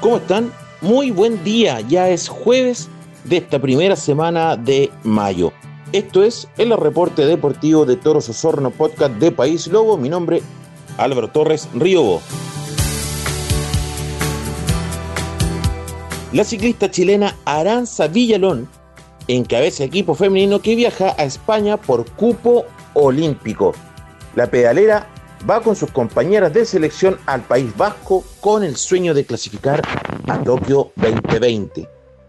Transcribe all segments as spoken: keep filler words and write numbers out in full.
¿Cómo están? Muy buen día, ya es jueves de esta primera semana de mayo. Esto es el reporte deportivo de Toros Osorno, podcast de País Lobo. Mi nombre, Álvaro Torres Ríobo. La ciclista chilena Arantxa Villalón encabeza equipo femenino que viaja a España por cupo olímpico. La pedalera va con sus compañeras de selección al País Vasco con el sueño de clasificar a Tokio veinte veinte.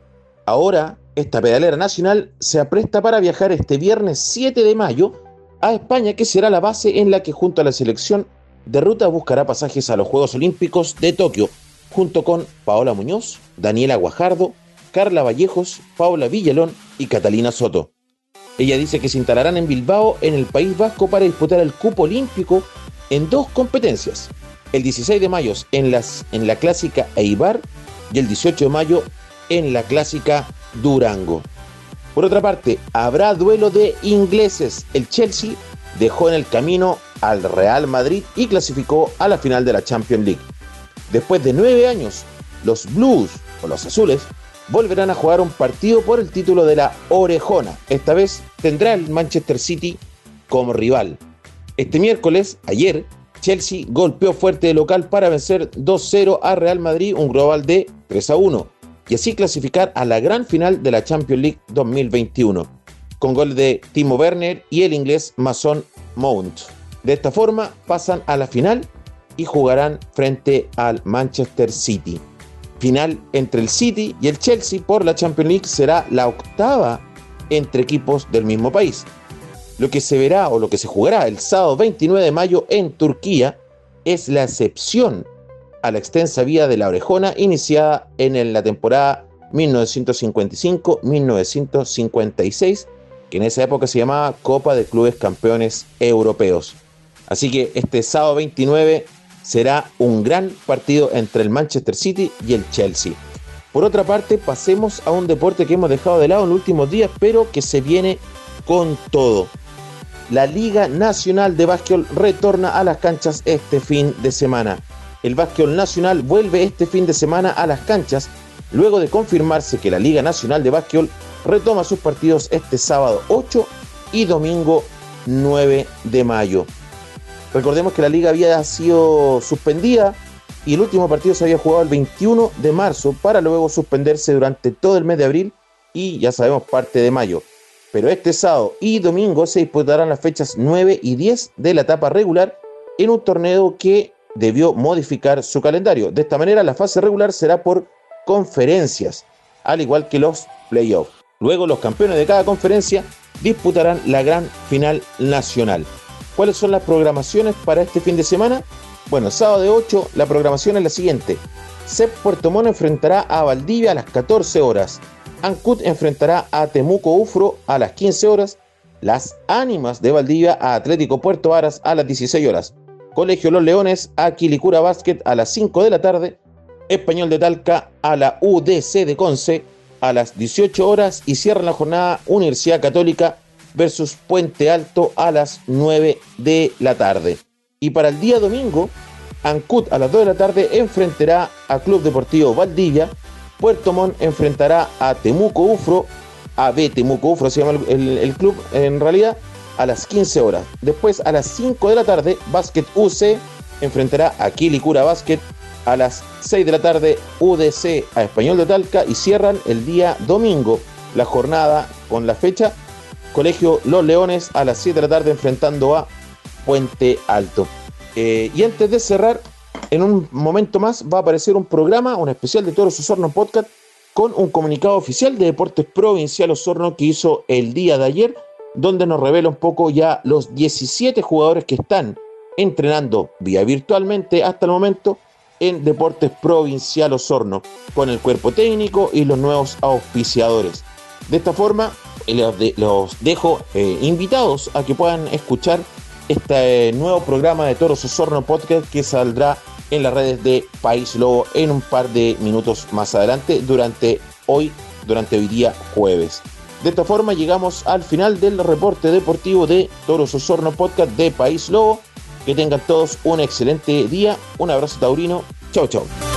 Ahora, esta pedalera nacional se apresta para viajar este viernes siete de mayo a España, que será la base en la que junto a la selección de ruta buscará pasajes a los Juegos Olímpicos de Tokio, junto con Paola Muñoz, Daniela Guajardo, Carla Vallejos, Paula Villalón y Catalina Soto. Ella dice que se instalarán en Bilbao, en el País Vasco, para disputar el cupo olímpico en dos competencias, el dieciséis de mayo en, las, en la clásica Eibar y el dieciocho de mayo en la clásica Durango. Por otra parte, habrá duelo de ingleses. El Chelsea dejó en el camino al Real Madrid y clasificó a la final de la Champions League. Después de nueve años, los Blues, o los Azules, volverán a jugar un partido por el título de la Orejona. Esta vez tendrá el Manchester City como rival. Este miércoles, ayer, Chelsea golpeó fuerte de local para vencer dos cero a Real Madrid, un global de tres a uno, y así clasificar a la gran final de la Champions League dos mil veintiuno, con gol de Timo Werner y el inglés Mason Mount. De esta forma pasan a la final y jugarán frente al Manchester City. Final entre el City y el Chelsea por la Champions League será la octava entre equipos del mismo país. Lo que se verá o lo que se jugará el sábado veintinueve de mayo en Turquía es la excepción a la extensa vía de la Orejona iniciada en la temporada mil novecientos cincuenta y cinco mil novecientos cincuenta y seis, que en esa época se llamaba Copa de Clubes Campeones Europeos. Así que este sábado veintinueve será un gran partido entre el Manchester City y el Chelsea. Por otra parte, pasemos a un deporte que hemos dejado de lado en los últimos días, pero que se viene con todo. La Liga Nacional de Básquetbol retorna a las canchas este fin de semana. El básquetbol nacional vuelve este fin de semana a las canchas, luego de confirmarse que la Liga Nacional de Básquetbol retoma sus partidos este sábado ocho y domingo nueve de mayo. Recordemos que la liga había sido suspendida y el último partido se había jugado el veintiuno de marzo para luego suspenderse durante todo el mes de abril y ya sabemos parte de mayo. Pero este sábado y domingo se disputarán las fechas nueve y diez de la etapa regular en un torneo que debió modificar su calendario. De esta manera, la fase regular será por conferencias, al igual que los playoffs. Luego, los campeones de cada conferencia disputarán la gran final nacional. ¿Cuáles son las programaciones para este fin de semana? Bueno, sábado de ocho, la programación es la siguiente. C E P Puerto Montt enfrentará a Valdivia a las catorce horas. Ancud enfrentará a Temuco Ufro a las quince horas. Las Ánimas de Valdivia a Atlético Puerto Varas a las dieciséis horas. Colegio Los Leones a Quilicura Basket a las cinco de la tarde. Español de Talca a la U D C de Conce a las dieciocho horas. Y cierran la jornada Universidad Católica versus Puente Alto a las nueve de la tarde. Y para el día domingo, Ancud a las dos de la tarde enfrentará a Club Deportivo Valdivia. Puerto Montt enfrentará a Temuco Ufro, A B Temuco Ufro se llama el, el, el club en realidad, a las quince horas. Después a las cinco de la tarde, Básquet U C enfrentará a Quilicura Basket. A las seis de la tarde, U D C a Español de Talca. Y cierran el día domingo la jornada con la fecha Colegio Los Leones a las siete de la tarde enfrentando a Puente Alto. Eh, y antes de cerrar, en un momento más va a aparecer un programa, un especial de Toros Osorno Podcast, con un comunicado oficial de Deportes Provincial Osorno que hizo el día de ayer, donde nos revela un poco ya los diecisiete jugadores que están entrenando vía virtualmente hasta el momento en Deportes Provincial Osorno, con el cuerpo técnico y los nuevos auspiciadores. De esta forma, los, de, los dejo eh, invitados a que puedan escuchar este eh, nuevo programa de Toros Osorno Podcast que saldrá en las redes de País Lobo en un par de minutos más adelante, durante hoy, durante hoy día jueves. De esta forma llegamos al final del reporte deportivo de Toros Osorno Podcast de País Lobo. Que tengan todos un excelente día. Un abrazo taurino. Chau, chau.